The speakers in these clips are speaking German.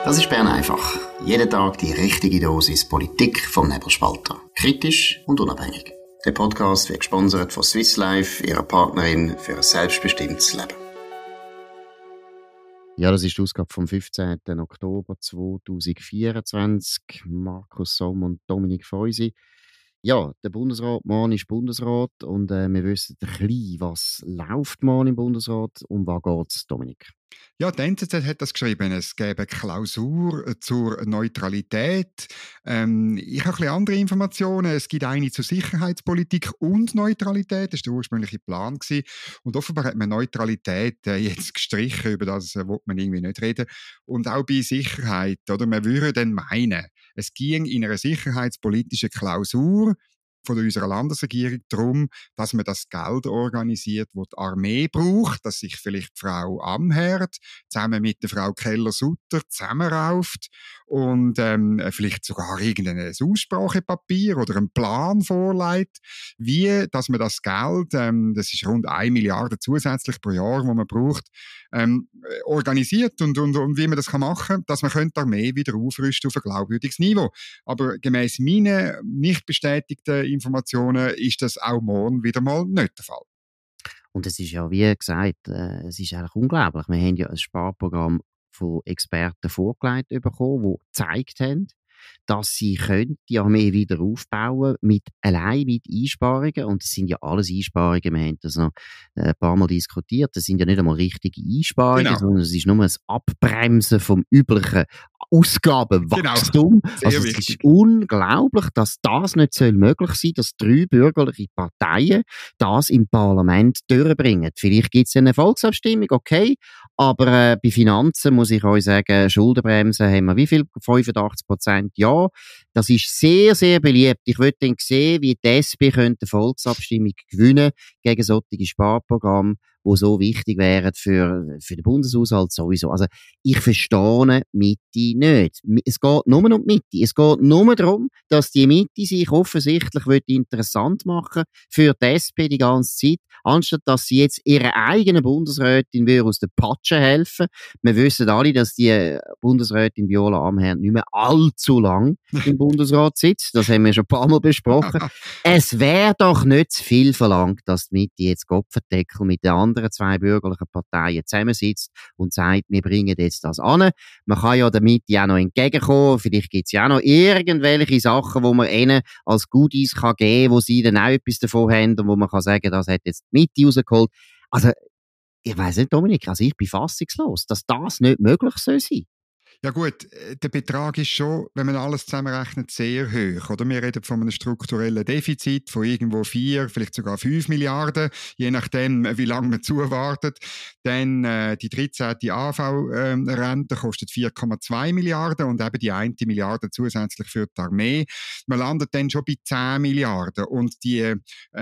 Das ist Bern einfach. Jeden Tag die richtige Dosis Politik vom Nebelspalter. Kritisch und unabhängig. Der Podcast wird gesponsert von Swiss Life, ihrer Partnerin für ein selbstbestimmtes Leben. Ja, das ist die Ausgabe vom 15. Oktober 2024. Markus Somm und Dominik Feusi. Ja, der Bundesrat, morgen ist Bundesrat und wir wissen ein bisschen, was läuft morgen im Bundesrat. Um was geht es, Dominik? Ja, die NZZ hat das geschrieben. Es gäbe eine Klausur zur Neutralität. Ich habe ein bisschen andere Informationen. Es gibt eine zur Sicherheitspolitik und Neutralität. Das war der ursprüngliche Plan. Und offenbar hat man Neutralität jetzt gestrichen. Über das will man irgendwie nicht reden. Und auch bei Sicherheit. Oder? Man würde dann meinen, es ging in einer sicherheitspolitischen Klausur von unserer Landesregierung darum, dass man das Geld organisiert, das die Armee braucht, dass sich vielleicht die Frau Amherd zusammen mit der Frau Keller-Sutter zusammenrauft und vielleicht sogar irgendein Aussprachepapier oder einen Plan vorlegt, wie dass man das Geld, das ist rund 1 Milliarde zusätzlich pro Jahr, wo man braucht, organisiert und wie man das machen kann, dass man die Armee wieder aufrüsten auf ein glaubwürdiges Niveau. Aber gemäss meinen nicht bestätigten Informationen ist das auch morgen wieder mal nicht der Fall. Und es ist ja, wie gesagt, es ist eigentlich unglaublich. Wir haben ja ein Sparprogramm von Experten vorgelegt bekommen, die gezeigt haben, dass sie die Armee wieder aufbauen allein mit Einsparungen. Und das sind ja alles Einsparungen. Wir haben das noch ein paar Mal diskutiert. Das sind ja nicht einmal richtige Einsparungen, sondern es ist nur ein Abbremsen vom üblichen Ausgabenwachstum. Genau. Also es ist unglaublich, dass das nicht möglich sein soll, dass 3 bürgerliche Parteien das im Parlament durchbringen. Vielleicht gibt es eine Volksabstimmung, okay, aber bei Finanzen muss ich euch sagen, Schuldenbremse haben wir wie viel? 85% ja. Das ist sehr, sehr beliebt. Ich würde dann sehen, wie die SP könnte eine Volksabstimmung gewinnen gegen solche Sparprogramme, die so wichtig wären für den Bundeshaushalt sowieso. Also ich verstehe Mitte nicht. Es geht nur um die Mitte. Es geht nur darum, dass die Mitte sich offensichtlich interessant machen für die SP die ganze Zeit, anstatt dass sie jetzt ihrer eigenen Bundesrätin aus der Patsche helfen. Wir wissen alle, dass die Bundesrätin Viola Amherd nicht mehr allzu lang im Bundesrat sitzt. Das haben wir schon ein paar Mal besprochen. Es wäre doch nicht zu viel verlangt, dass die Mitte jetzt Kopfendeckel mit den anderen 2 bürgerlichen Parteien zusammensitzt und sagt, wir bringen jetzt das an. Man kann ja der Mitte auch noch entgegenkommen. Vielleicht gibt es ja auch noch irgendwelche Sachen, wo man ihnen als Goodies kann geben kann, wo sie dann auch etwas davon haben und wo man kann sagen, das hat jetzt die Mitte rausgeholt. Also, ich weiss nicht, Dominik, also ich bin fassungslos, dass das nicht möglich sein soll. Ja gut, der Betrag ist schon, wenn man alles zusammenrechnet, sehr hoch. Oder? Wir reden von einem strukturellen Defizit von irgendwo 4, vielleicht sogar 5 Milliarden, je nachdem, wie lange man zuwartet. Dann die 13. AV-Rente kostet 4,2 Milliarden und eben die 1 Milliarde zusätzlich für die Armee. Man landet dann schon bei 10 Milliarden. Und die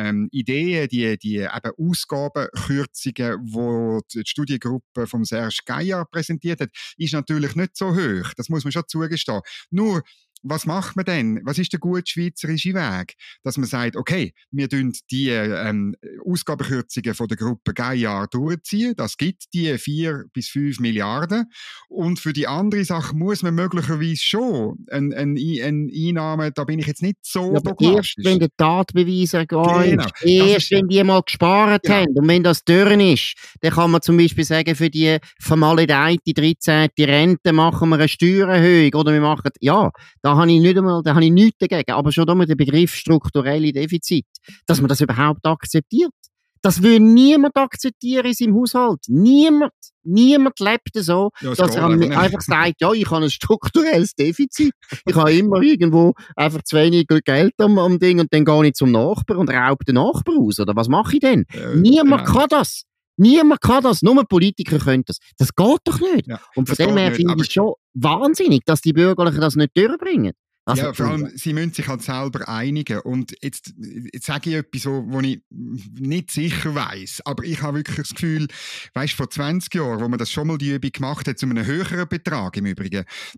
Ideen, die eben Ausgabenkürzungen, die die Studiengruppe von Serge Gaillard präsentiert hat, ist natürlich nicht so hoch. Das muss man schon zugestehen. Nur, was macht man denn? Was ist der gute schweizerische Weg? Dass man sagt, okay, wir tun die Ausgabenkürzungen von der Gruppe Gaillard durchziehen. Das gibt die 4 bis 5 Milliarden. Und für die andere Sache muss man möglicherweise schon eine Einnahme, da bin ich jetzt nicht so dogmatisch. Erst wenn der Tatbeweis ergeht, erst wenn die mal gespart haben und wenn das durch ist, dann kann man zum Beispiel sagen, für die vermaledeite 13. Rente machen wir eine Steuererhöhung oder wir machen, da habe ich nichts dagegen. Aber schon da der Begriff strukturelle Defizit, dass man das überhaupt akzeptiert. Das würde niemand akzeptieren in seinem Haushalt. Niemand. Niemand lebt so, dass er einfach sagt, ja, ich habe ein strukturelles Defizit. Ich habe immer irgendwo einfach zu wenig Geld am Ding und dann gehe ich zum Nachbarn und raube den Nachbarn aus. Oder was mache ich denn? Niemand kann das. Niemand kann das, nur Politiker können das. Das geht doch nicht. Ja, und von dem her finde ich schon wahnsinnig, dass die Bürgerlichen das nicht durchbringen. Also, ja, vor allem, sie müssen sich halt selber einigen. Und jetzt sage ich etwas, wo ich nicht sicher weiss. Aber ich habe wirklich das Gefühl, weisst, vor 20 Jahren, wo man das schon mal die Übung gemacht hat, zu einem höheren Betrag im Übrigen, dort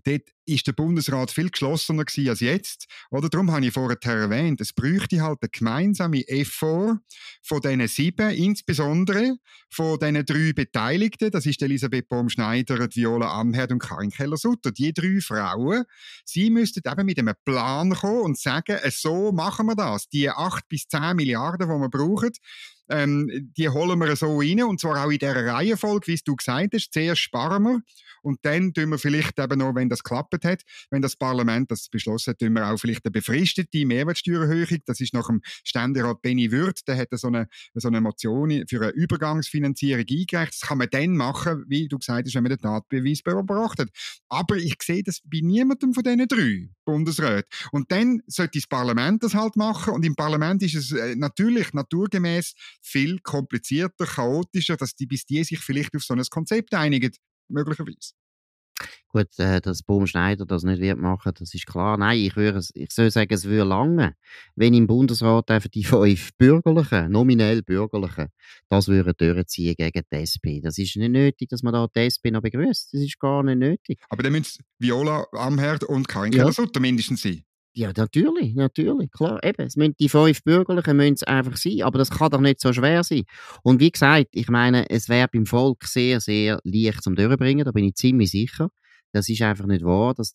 ist der Bundesrat viel geschlossener gewesen als jetzt. Oder darum habe ich vorher erwähnt, es bräuchte halt einen gemeinsamen Effort von diesen 7, insbesondere von diesen 3 Beteiligten. Das ist Elisabeth Baum-Schneider, Viola Amherd und Karin Keller-Sutter. Die 3 Frauen, sie müssten eben mit einem Plan kommen und sagen, so machen wir das. Die 8 bis 10 Milliarden, die wir brauchen, die holen wir so rein, und zwar auch in dieser Reihenfolge, wie du gesagt hast. Zuerst sparen wir und dann tun wir vielleicht eben noch, wenn das geklappt hat, wenn das Parlament das beschlossen hat, tun wir auch vielleicht eine befristete Mehrwertsteuererhöhung. Das ist nach dem Ständerat Benny Würth, der hat so eine Motion für eine Übergangsfinanzierung eingereicht. Das kann man dann machen, wie du gesagt hast, wenn man den Tatbeweis erbracht hat. Aber ich sehe das bei niemandem von diesen 3 Bundesräten. Und dann sollte das Parlament das halt machen, und im Parlament ist es natürlich naturgemäß viel komplizierter, chaotischer, bis die sich vielleicht auf so ein Konzept einigen, möglicherweise. Gut, dass Baum-Schneider das nicht wird machen, das ist klar. Nein, ich soll sagen, es würde lange, wenn im Bundesrat einfach die 5 Bürgerlichen, nominell Bürgerlichen, das würden durchziehen gegen die SP. Das ist nicht nötig, dass man da die SP noch begrüßt. Das ist gar nicht nötig. Aber dann müssen Viola Amherd und Karin Ja. Keller-Sutter mindestens sein. Ja, natürlich, klar. Eben, es müssen die 5 Bürgerlichen müssen es einfach sein, aber das kann doch nicht so schwer sein. Und wie gesagt, ich meine, es wäre beim Volk sehr, sehr leicht zum Durchbringen, da bin ich ziemlich sicher. Das ist einfach nicht wahr, dass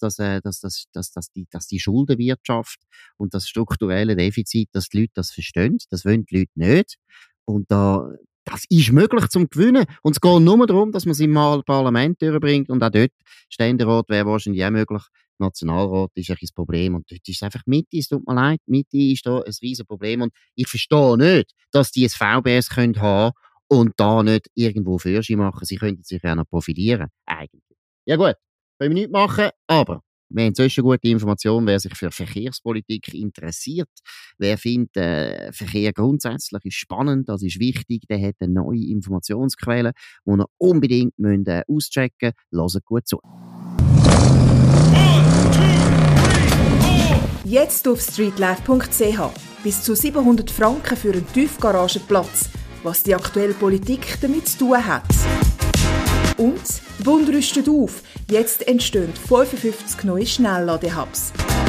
die Schuldenwirtschaft und das strukturelle Defizit, dass die Leute das verstehen. Das wollen die Leute nicht. Und das ist möglich zum Gewinnen. Und es geht nur darum, dass man es im Parlament durchbringt, und auch dort, Ständerat wäre wahrscheinlich auch möglich. Nationalrat ist ein Problem, und dort ist es einfach Mitte, es tut mir leid, Mitte ist da ein riesen Problem, und ich verstehe nicht, dass die ein VBS können haben und da nicht irgendwo Fürsche machen. Sie könnten sich ja noch profilieren, eigentlich. Ja gut, können wir nichts machen, aber wir haben sonst eine gute Information, wer sich für Verkehrspolitik interessiert, wer findet, Verkehr grundsätzlich ist spannend, das ist wichtig, der hat eine neue Informationsquelle, die ihr unbedingt auschecken müsst. Hört gut zu. Jetzt auf streetlife.ch. Bis zu 700 Franken für einen Tiefgaragenplatz. Was die aktuelle Politik damit zu tun hat. Und der Bund rüstet auf. Jetzt entstehen 55 neue Schnellladehubs.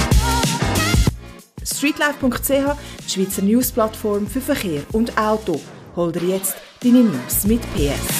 Streetlife.ch, die Schweizer Newsplattform für Verkehr und Auto. Hol dir jetzt deine News mit PS.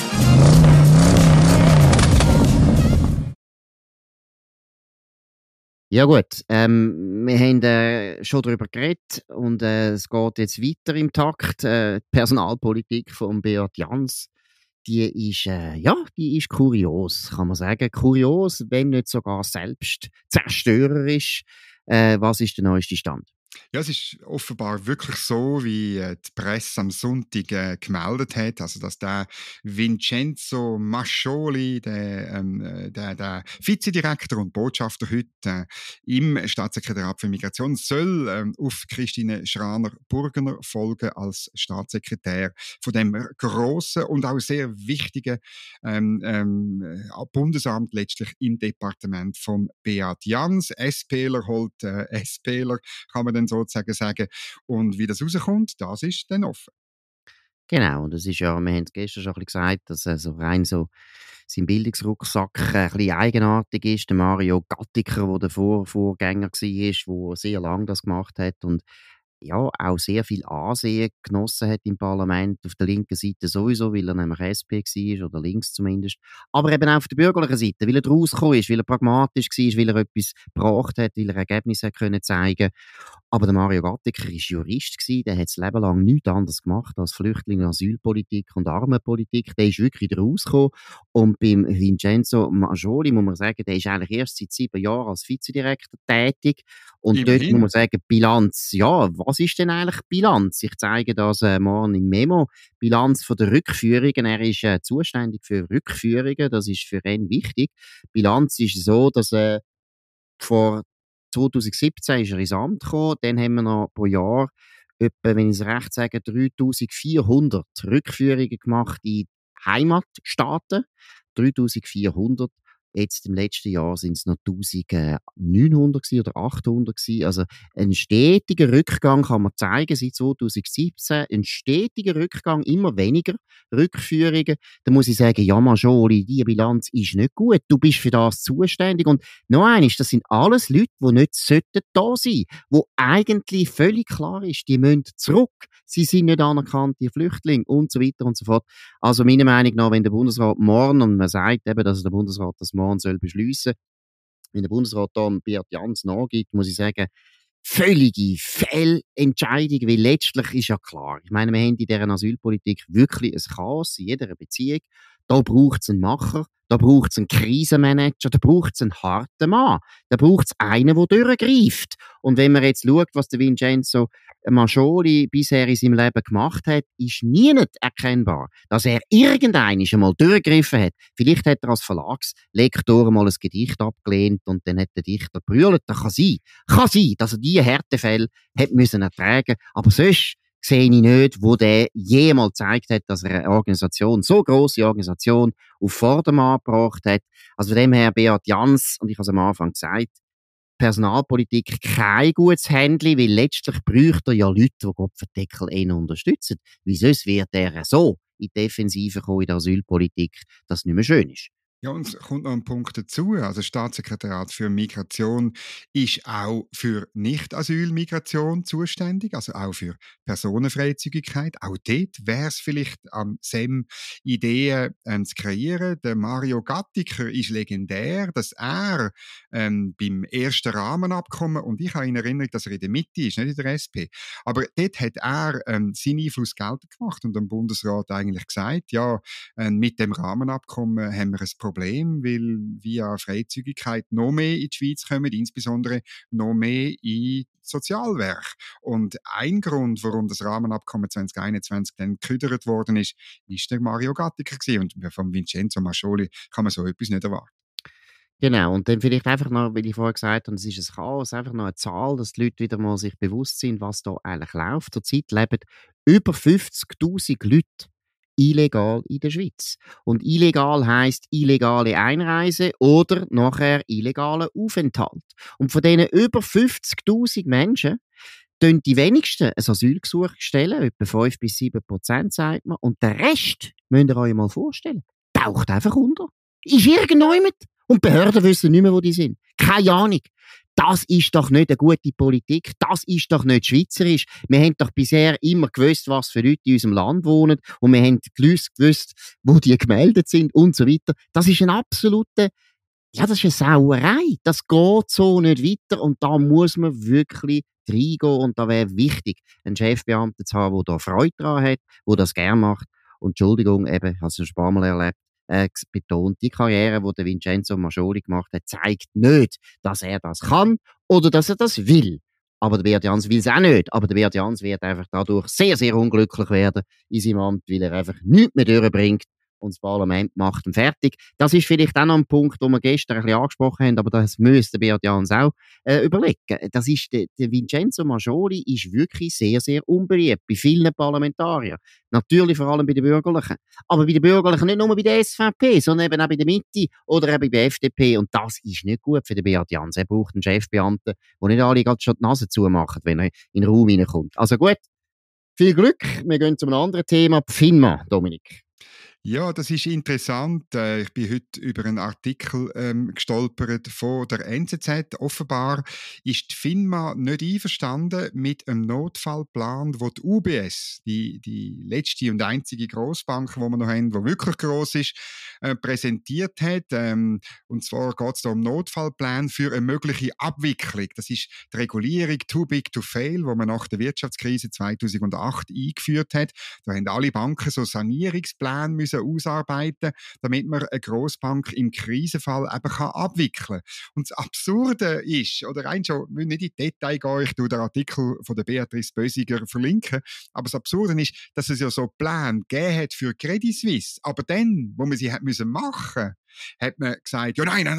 Ja gut, wir haben schon darüber geredet, und es geht jetzt weiter im Takt. Die Personalpolitik von Beat Jans, die ist kurios, kann man sagen. Kurios, wenn nicht sogar selbst zerstörerisch. Was ist der neueste Stand? Ja, es ist offenbar wirklich so, wie die Presse am Sonntag gemeldet hat, also dass der Vincenzo Mascioli, der Vizedirektor und Botschafter heute im Staatssekretariat für Migration, soll auf Christine Schraner-Burgener folgen als Staatssekretär von dem grossen und auch sehr wichtigen Bundesamt letztlich im Departement von Beat Jans. SPler holt SPler, kann man dann sozusagen sagen. Und wie das rauskommt, das ist dann offen. Genau, und das ist ja, wir haben es gestern schon ein bisschen gesagt, dass so rein so sein Bildungsrucksack ein bisschen eigenartig ist. Der Mario Gattiker, der der Vorgänger war, der sehr lange das gemacht hat und ja, auch sehr viel Ansehen genossen hat im Parlament, auf der linken Seite sowieso, weil er nämlich SP war, oder links zumindest, aber eben auch auf der bürgerlichen Seite, weil er rausgekommen ist, weil er pragmatisch war, weil er etwas gebracht hat, weil er Ergebnisse können zeigen. Aber der Mario Gattiker war Jurist gewesen, der hat das Leben lang nichts anderes gemacht als Flüchtlinge, Asylpolitik und Armenpolitik. Der ist wirklich rausgekommen. Und beim Vincenzo Mascioli muss man sagen, der ist eigentlich erst seit 7 Jahren als Vizedirektor tätig. Und Immerhin. dort muss man sagen, Bilanz, ja, was ist denn eigentlich Bilanz? Ich zeige das morgen im Memo. Bilanz von der Rückführungen. Er ist zuständig für Rückführungen, das ist für ihn wichtig. Bilanz ist so, dass vor 2017 ist er ins Amt gekommen, dann haben wir noch pro Jahr etwa, wenn ich es recht sage, 3400 Rückführungen gemacht in Heimatstaaten. 3400. Jetzt im letzten Jahr sind es noch 1900 oder 800 gewesen. Also ein stetiger Rückgang kann man zeigen seit 2017. Ein stetiger Rückgang, immer weniger Rückführungen. Da muss ich sagen, ja Majoli, die Bilanz ist nicht gut. Du bist für das zuständig. Und noch eines, das sind alles Leute, die nicht da sein sollten, wo eigentlich völlig klar ist, die müssen zurück. Sie sind nicht anerkannte Flüchtlinge und so weiter und so fort. Also meiner Meinung nach, wenn der Bundesrat morgen, und man sagt eben, dass der Bundesrat das morgen soll beschliessen, wenn der Bundesrat da Beat Jans nachgibt, muss ich sagen, völlige Fehlentscheidung, weil letztlich ist ja klar, ich meine, wir haben in dieser Asylpolitik wirklich ein Chaos in jeder Beziehung. Da braucht es einen Macher, da braucht es einen Krisenmanager, da braucht es einen harten Mann, da braucht es einen, der durchgreift. Und wenn man jetzt schaut, was der Vincenzo Majoli bisher in seinem Leben gemacht hat, ist nie nicht erkennbar, dass er irgendeinen einmal durchgegriffen hat. Vielleicht hat er als Verlagslektor mal ein Gedicht abgelehnt und dann hat der Dichter brüllt. Das kann sein, dass er diese Härtefälle hat müssen ertragen, aber sonst sehe ich nicht, wo der jemals gezeigt hat, dass er eine Organisation, so grosse Organisation, auf Vordermann gebracht hat. Also von dem her, Beat Jans, und ich habe es am Anfang gesagt, Personalpolitik kein gutes Händchen, weil letztlich bräuchte er ja Leute, die Kopfendeckel ihn unterstützen. Weil sonst wird er so in die Defensive kommen in der Asylpolitik, dass es nicht mehr schön ist. Ja, und es kommt noch ein Punkt dazu. Also das Staatssekretariat für Migration ist auch für Nicht-Asyl-Migration zuständig, also auch für Personenfreizügigkeit. Auch dort wäre es vielleicht an SEM Ideen zu kreieren. Der Mario Gattiker ist legendär, dass er beim ersten Rahmenabkommen, und ich habe in Erinnerung, dass er in der Mitte ist, nicht in der SP, aber dort hat er seinen Einfluss geltend gemacht und dem Bundesrat eigentlich gesagt, ja, mit dem Rahmenabkommen haben wir ein Problem, weil via Freizügigkeit noch mehr in die Schweiz kommen, insbesondere noch mehr in Sozialwerk. Und ein Grund, warum das Rahmenabkommen 2021 dann geküdert worden ist der Mario Gattiker gewesen. Und von Vincenzo Majoli kann man so etwas nicht erwarten. Genau, und dann vielleicht einfach noch, weil ich vorher gesagt habe, es ist ein Chaos, einfach noch eine Zahl, dass die Leute wieder mal sich bewusst sind, was da eigentlich läuft. Zurzeit leben über 50'000 Leute illegal in der Schweiz. Und illegal heisst illegale Einreise oder nachher illegaler Aufenthalt. Und von diesen über 50'000 Menschen stellen die wenigsten ein Asylgesuch stellen, etwa 5-7%, sagt man. Und der Rest, müsst ihr euch mal vorstellen, taucht einfach unter. Ist irgendjemand. Und die Behörden wissen nicht mehr, wo die sind. Keine Ahnung. Das ist doch nicht eine gute Politik. Das ist doch nicht schweizerisch. Wir haben doch bisher immer gewusst, was für Leute in unserem Land wohnen. Und wir haben gewusst, wo die gemeldet sind und so weiter. Das ist eine absolute, ja, das ist eine Sauerei. Das geht so nicht weiter. Und da muss man wirklich reingehen. Und da wäre wichtig, einen Chefbeamten zu haben, der da Freude daran hat, der das gerne macht. Und Entschuldigung, eben, ich habe es schon ein paar Mal erlebt, betont, die Karriere, die der Vincenzo Majoli gemacht hat, zeigt nicht, dass er das kann oder dass er das will. Aber der Beat Jans will es auch nicht. Aber der Beat Jans wird einfach dadurch sehr, sehr unglücklich werden in seinem Amt, weil er einfach nichts mehr durchbringt und das Parlament macht ihn fertig. Das ist vielleicht auch noch ein Punkt, den wir gestern ein bisschen angesprochen haben, aber das müsste Beat Jans auch überlegen. Das ist der Vincenzo Majoli ist wirklich sehr, sehr unbeliebt bei vielen Parlamentariern. Natürlich vor allem bei den Bürgerlichen. Aber bei den Bürgerlichen nicht nur bei der SVP, sondern eben auch bei der Mitte oder eben bei der FDP. Und das ist nicht gut für den Beat Jans. Er braucht einen Chefbeamten, der nicht alle gerade schon die Nase zumachen, wenn er in den Raum reinkommt. Also gut, viel Glück. Wir gehen zu einem anderen Thema. Die FINMA, Dominik. Ja, das ist interessant. Ich bin heute über einen Artikel gestolpert von der NZZ. Offenbar ist die FINMA nicht einverstanden mit einem Notfallplan, wo die UBS, die letzte und einzige Grossbank, die wir noch haben, die wirklich gross ist, präsentiert hat. Und zwar geht es da um Notfallplan für eine mögliche Abwicklung. Das ist die Regulierung Too Big to Fail, die man nach der Wirtschaftskrise 2008 eingeführt hat. Da haben alle Banken so Sanierungspläne müssen ausarbeiten, damit man eine Grossbank im Krisenfall eben abwickeln kann. Und das Absurde ist, oder rein schon, ich will nicht in die Details gehen, ich tue den Artikel von der Beatrice Bösiger verlinken, aber das Absurde ist, dass es ja so Pläne gegeben hat für Credit Suisse, aber dann, wo man sie hat müssen machen, hat man gesagt, ja nein,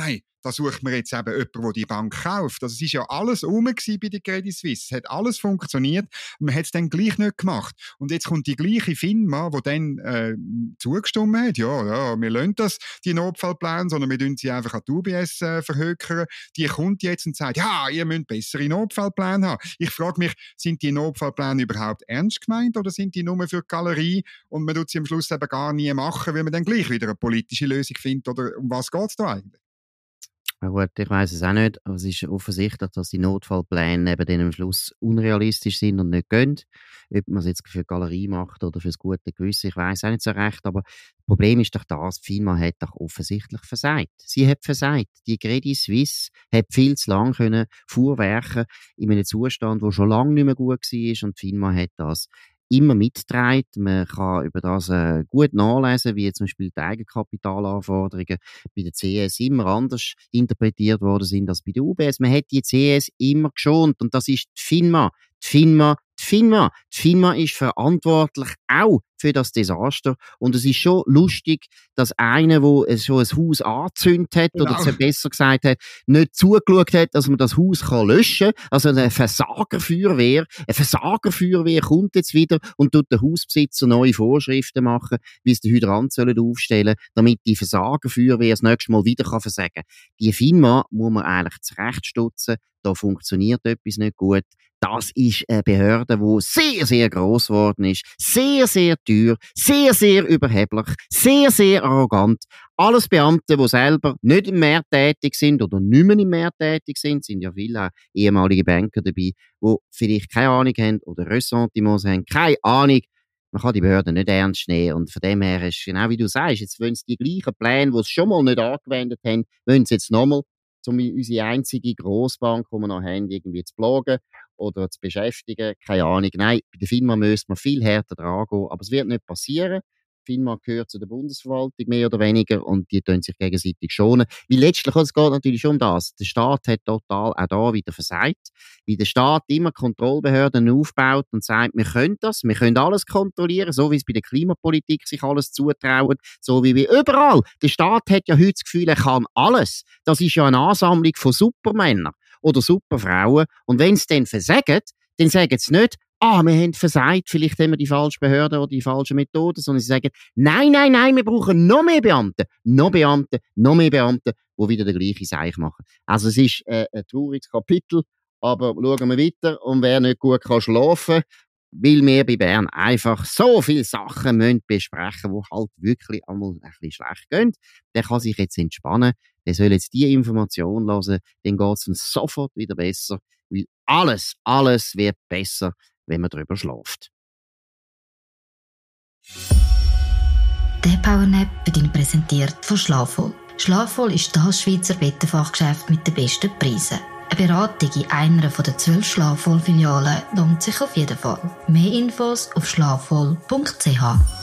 da sucht man jetzt eben jemanden, der die Bank kauft. Also es ist ja alles rum bei der Credit Suisse. Es hat alles funktioniert, man hat es dann gleich nicht gemacht. Und jetzt kommt die gleiche Firma, die dann zugestimmt hat, ja, wir lassen das, die Notfallpläne, sondern wir tun sie einfach an die UBS verhökern. Die kommt jetzt und sagt, ja, ihr müsst bessere Notfallpläne haben. Ich frage mich, sind die Notfallpläne überhaupt ernst gemeint oder sind die nur für die Galerie und man tut sie am Schluss eben gar nie machen, weil man dann gleich wieder eine politische Lösung findet? Oder um was geht es da eigentlich? Ja gut, ich weiss es auch nicht, aber es ist offensichtlich, dass die Notfallpläne eben dann am Schluss unrealistisch sind und nicht gehen. Ob man es jetzt für die Galerie macht oder für das gute Gewissen, ich weiss auch nicht so recht, aber das Problem ist doch das, die FINMA hat doch offensichtlich versagt. Sie hat versagt. Die Credit Suisse hat viel zu lange können vorwerken in einem Zustand, der schon lange nicht mehr gut war, und die FINMA hat das immer mitgetragen. Man kann über das gut nachlesen, wie zum Beispiel die Eigenkapitalanforderungen bei der CS immer anders interpretiert worden sind als bei der UBS. Man hat die CS immer geschont und das ist die FINMA. Die FINMA ist verantwortlich auch für das Desaster. Und es ist schon lustig, dass einer, der schon ein Haus angezündet hat, oder besser gesagt hat, nicht zugeschaut hat, dass man das Haus löschen kann. Also eine Versagerfeuerwehr kommt jetzt wieder und tut den Hausbesitzer neue Vorschriften machen, wie es die Hydrant aufstellen sollen, damit die Versagerfeuerwehr das nächste Mal wieder versagen kann. Die FINMA muss man eigentlich zurechtstutzen. Da funktioniert etwas nicht gut. Das ist eine Behörde, die sehr, sehr gross geworden ist, sehr, sehr teuer, sehr, sehr überheblich, sehr, sehr arrogant. Alles Beamte, die selber nicht im Meer tätig sind oder nicht mehr im Meer tätig sind ja viele ehemalige Banker dabei, die vielleicht keine Ahnung haben oder Ressentiments haben, keine Ahnung. Man kann die Behörden nicht ernst nehmen und von dem her ist genau wie du sagst, jetzt wollen sie die gleichen Pläne, die sie schon mal nicht angewendet haben, wollen sie jetzt nochmal, um unsere einzige Grossbank, die wir noch haben, irgendwie zu plagen oder zu beschäftigen. Keine Ahnung. Nein, bei der FINMA müsste man viel härter dran gehen, aber es wird nicht passieren. Die FINMA gehört zu der Bundesverwaltung, mehr oder weniger, und die tun sich gegenseitig schonen. Weil letztlich, es geht natürlich schon um das. Der Staat hat total auch da wieder versagt, weil der Staat immer Kontrollbehörden aufbaut und sagt, wir können das, wir können alles kontrollieren, so wie es bei der Klimapolitik sich alles zutraut, so wie überall. Der Staat hat ja heute das Gefühl, er kann alles. Das ist ja eine Ansammlung von Supermännern oder Superfrauen. Und wenn sie dann versagen, dann sagen sie nicht, wir haben versagt, vielleicht haben wir die falsche Behörde oder die falsche Methode, sondern sie sagen, nein, wir brauchen noch mehr Beamte, die wieder den gleichen Seich machen. Also es ist ein trauriges Kapitel, aber schauen wir weiter, und wer nicht gut kann schlafen, weil wir bei Bern einfach so viele Sachen müssen besprechen, die halt wirklich einmal ein bisschen schlecht gehen, der kann sich jetzt entspannen, der soll jetzt diese Information hören, dann geht es ihm sofort wieder besser, weil alles wird besser, wenn man darüber schläft. Der Powernap wird Ihnen präsentiert von Schlafvoll. Schlafvoll ist das Schweizer Bettenfachgeschäft mit den besten Preisen. Eine Beratung in einer der 12 Schlafvoll-Filialen lohnt sich auf jeden Fall. Mehr Infos auf schlafvoll.ch.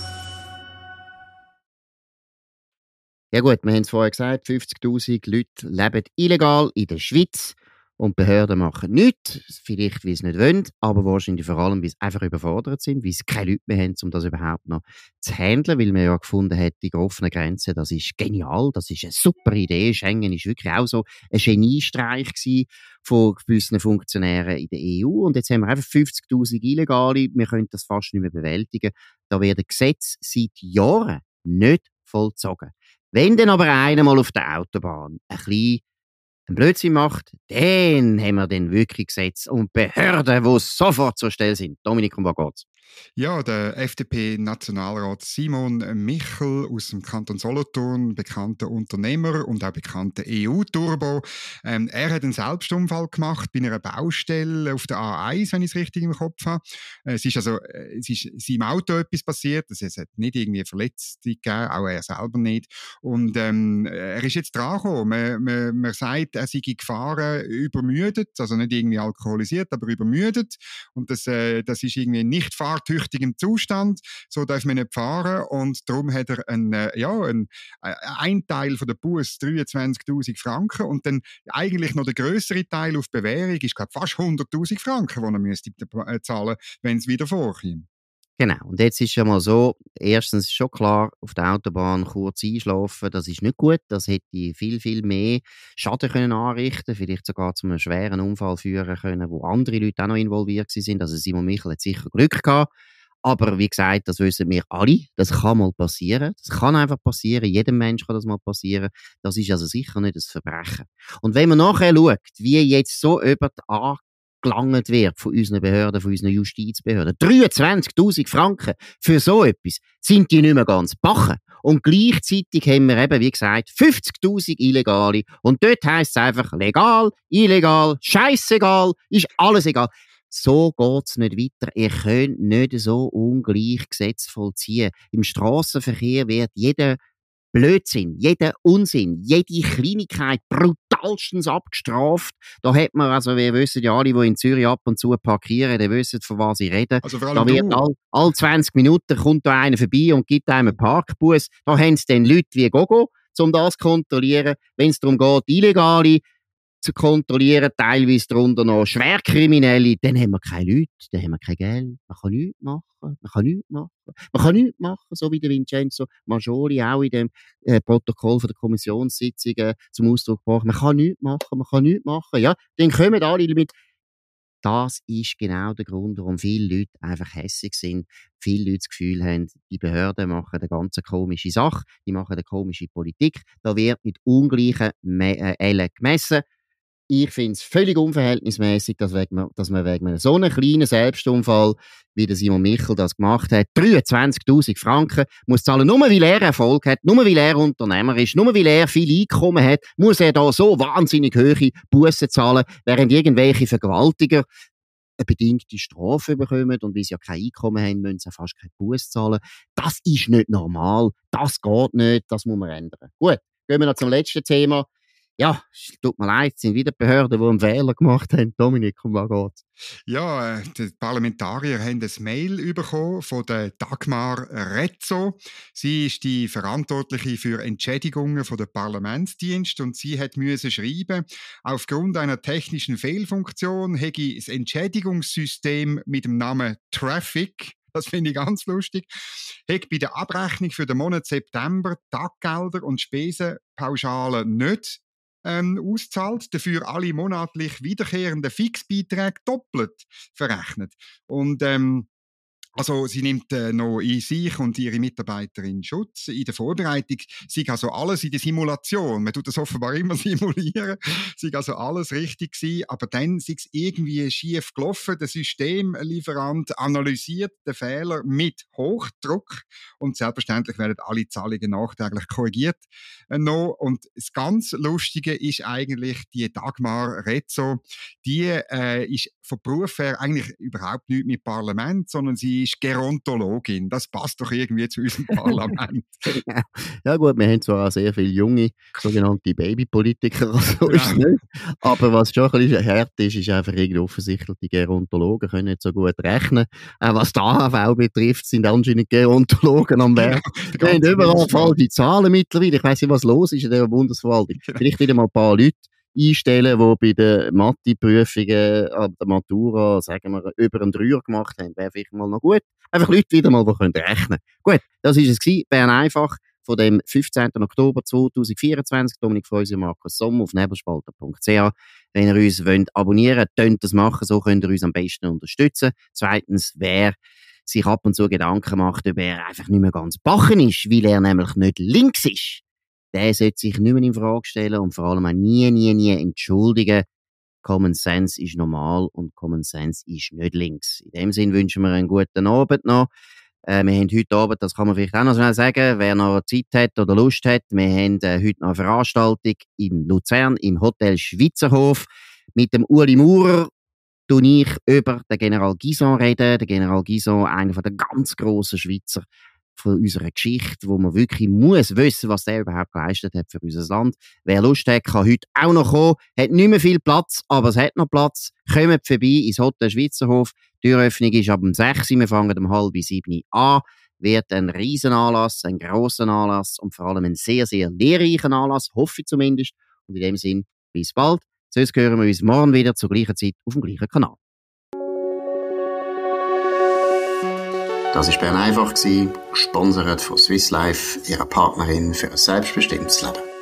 Ja gut, wir haben es vorher gesagt, 50'000 Leute leben illegal in der Schweiz. Und die Behörden machen nichts, vielleicht weil sie nicht wollen, aber wahrscheinlich vor allem, weil sie einfach überfordert sind, weil sie keine Leute mehr haben, um das überhaupt noch zu handeln, weil man ja gefunden hat, die offenen Grenzen, das ist genial, das ist eine super Idee. Schengen ist wirklich auch so ein Geniestreich gewesen von gewissen Funktionären in der EU. Und jetzt haben wir einfach 50'000 Illegale, wir können das fast nicht mehr bewältigen. Da werden Gesetze seit Jahren nicht vollzogen. Wenn dann aber einer mal auf der Autobahn ein bisschen einen Blödsinn macht, dann haben wir dann wirklich Gesetze und Behörden, die sofort zur Stelle sind. Dominik, um was geht's? Ja, der FDP-Nationalrat Simon Michel aus dem Kanton Solothurn, bekannter Unternehmer und auch bekannter EU-Turbo. Er hat einen Selbstunfall gemacht bei einer Baustelle auf der A1, wenn ich es richtig im Kopf habe. Es ist seinem Auto etwas passiert, also es hat nicht irgendwie Verletzte gegeben, auch er selber nicht. Und er ist jetzt dran gekommen. Man sagt, er sei gefahren, übermüdet, also nicht irgendwie alkoholisiert, aber übermüdet. Und das ist irgendwie nicht fahrtüchtigem Zustand, so darf man nicht fahren, und darum hat er ein Teil von der Buß 23'000 Franken und dann eigentlich noch der grössere Teil auf Bewährung ist, glaube fast 100'000 Franken, die er müsste zahlen, wenn es wieder vorkommt. Genau. Und jetzt ist ja mal so, erstens ist schon klar, auf der Autobahn kurz einschlafen, das ist nicht gut. Das hätte viel, viel mehr Schaden können anrichten, vielleicht sogar zu einem schweren Unfall führen können, wo andere Leute auch noch involviert sind. Also Simon Michel hat sicher Glück gehabt. Aber wie gesagt, das wissen wir alle. Das kann mal passieren. Das kann einfach passieren. Jedem Mensch kann das mal passieren. Das ist also sicher nicht ein Verbrechen. Und wenn man nachher schaut, wie jetzt so über die angelangt wird von unseren Behörden, von unseren Justizbehörden, 23'000 Franken für so etwas, sind die nicht mehr ganz bachen. Und gleichzeitig haben wir eben, wie gesagt, 50'000 Illegale. Und dort heisst es einfach legal, illegal, scheissegal, ist alles egal. So geht's nicht weiter. Ihr könnt nicht so ungleich Gesetze vollziehen. Im Strassenverkehr wird jeder Blödsinn, jeder Unsinn, jede Kleinigkeit brutalstens abgestraft. Da hat man, also wir wissen ja alle, die in Zürich ab und zu parkieren, die wissen, von was ich rede. Also vor allem Da wird all 20 Minuten kommt da einer vorbei und gibt einem einen Parkbus. Da haben sie dann Leute wie Gogo, um das zu kontrollieren. Wenn es darum geht, Illegale zu kontrollieren, teilweise darunter noch Schwerkriminelle, dann haben wir keine Leute, dann haben wir kein Geld, man kann nichts machen, so wie der Vincenzo Maggioli auch in dem Protokoll von der Kommissionssitzungen zum Ausdruck gebracht, man kann nichts machen, ja, dann kommen alle mit. Das ist genau der Grund, warum viele Leute einfach hässig sind, viele Leute das Gefühl haben, die Behörden machen eine ganz komische Sache, die machen eine komische Politik, da wird mit ungleichen Ellen gemessen. Ich finde es völlig unverhältnismäßig, dass man wegen so einem kleinen Selbstunfall, wie der Simon Michel das gemacht hat, 23'000 Franken muss zahlen. Nur weil er Erfolg hat, nur weil er Unternehmer ist, nur weil er viel Einkommen hat, muss er da so wahnsinnig hohe Bussen zahlen, während irgendwelche Vergewaltiger eine bedingte Strafe bekommen und weil sie ja kein Einkommen haben, müssen sie fast keine Busse zahlen. Das ist nicht normal, das geht nicht, das muss man ändern. Gut, gehen wir noch zum letzten Thema. Ja, tut mir leid, es sind wieder Behörden, die einen Fehler gemacht haben. Dominik, um was geht's? Ja, die Parlamentarier haben ein Mail bekommen von der Dagmar Rezzo. Sie ist die Verantwortliche für Entschädigungen von der Parlamentsdienst und sie müssen schreiben, aufgrund einer technischen Fehlfunktion hätte das Entschädigungssystem mit dem Namen Traffic, das finde ich ganz lustig, hat bei der Abrechnung für den Monat September Taggelder und Spesenpauschalen nicht auszahlt, dafür alle monatlich wiederkehrenden Fixbeiträge doppelt verrechnet. Und also sie nimmt noch in sich und ihre Mitarbeiterin Schutz. In der Vorbereitung sei also alles in der Simulation. Man tut das offenbar immer simulieren. Sei also alles richtig gewesen, aber dann sei es irgendwie schief gelaufen. Der Systemlieferant analysiert den Fehler mit Hochdruck und selbstverständlich werden alle Zahlungen nachträglich korrigiert noch. Und das ganz Lustige ist eigentlich die Dagmar Rezzo. Die ist von Beruf her eigentlich überhaupt nicht mit Parlament, sondern sie ist Gerontologin. Das passt doch irgendwie zu unserem Parlament. Ja gut, wir haben zwar auch sehr viele junge, sogenannte Babypolitiker, so ist es nicht. Aber was schon ein bisschen hart ist, ist einfach irgendwie offensichtlich, die Gerontologen können nicht so gut rechnen. Auch was die AHV betrifft, sind anscheinend Gerontologen am Werk. Wir haben überall falsche Zahlen mittlerweile. Ich weiss nicht, was los ist in der Bundesverwaltung. Vielleicht wieder mal ein paar Leute einstellen, die bei den Mathe-Prüfungen an der Matura, sagen wir, über einen Dreier gemacht haben, wäre vielleicht mal noch gut. Einfach Leute wieder mal, die können rechnen. Gut, das war es gewesen. Bern einfach von dem 15. Oktober 2024. Dominik Freusi und Markus Sommer auf nebelspalter.ch. Wenn ihr uns abonnieren wollt, könnt das machen. So könnt ihr uns am besten unterstützen. Zweitens, wer sich ab und zu Gedanken macht, ob er einfach nicht mehr ganz bachen ist, weil er nämlich nicht links ist, der sollte sich nicht mehr in Frage stellen und vor allem auch nie entschuldigen. Common Sense ist normal und Common Sense ist nicht links. In dem Sinn wünschen wir einen guten Abend noch. Wir haben heute Abend, das kann man vielleicht auch noch schnell sagen, wer noch Zeit hat oder Lust hat, wir haben heute noch eine Veranstaltung in Luzern im Hotel Schweizerhof mit dem Uli Maurer. Tue ich über den General Gyson reden. Der General Gyson, einer der ganz grossen Schweizer von unserer Geschichte, wo man wirklich muss wissen, was der überhaupt geleistet hat für unser Land. Wer Lust hat, kann heute auch noch kommen. Hat nicht mehr viel Platz, aber es hat noch Platz. Kommt vorbei ins Hotel Schweizerhof. Die Türöffnung ist ab 6 Uhr. Wir fangen um 6:30 an. Wird ein riesen Anlass, ein grosser Anlass und vor allem ein sehr, sehr lehrreicher Anlass, hoffe ich zumindest. Und in dem Sinn, bis bald. Sonst hören wir uns morgen wieder zur gleichen Zeit auf dem gleichen Kanal. Das war Bern einfach, gesponsert von Swiss Life, ihrer Partnerin für ein selbstbestimmtes Leben.